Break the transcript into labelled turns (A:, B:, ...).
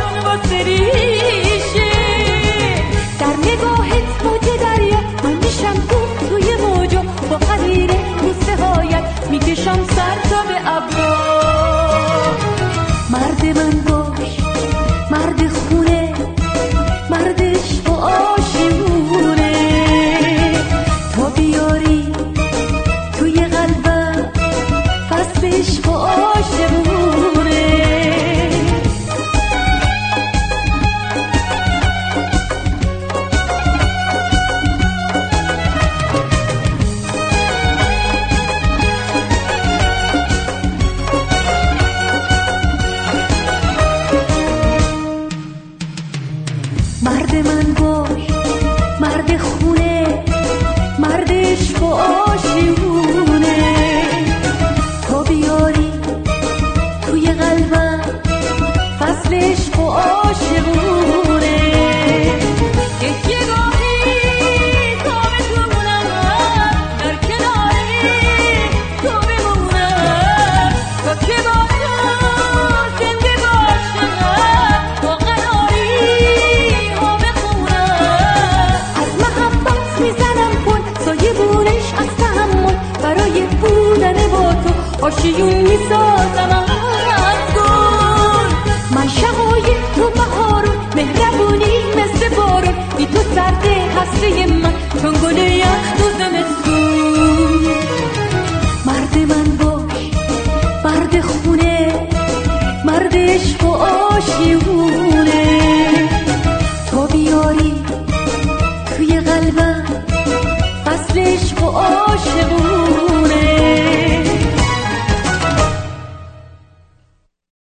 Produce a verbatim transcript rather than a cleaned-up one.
A: جون واسه ریشه. در نگاهت موج دریا، من میشم تو توی موجا، با غریق بوسه هایت میکشم سر تا به ابرا. مرد من باش، مرد خونه، مرد عشق و آشیونه، تا بیاری توی قلبم فصل عشق و آشیونه. مرد من باش، مرد خونه، مرد عشق و آشیونه، تا بیاری توی قلبم فصل عشق و آشیونه. یه گاهی تا بتونم در کناری تو بمونم، تا که با تو زنده باشم، با قراری ها بخونم. از محبت میزنم پل، سایه بونش از تحمل، برای بودن با تو آشیون میسازم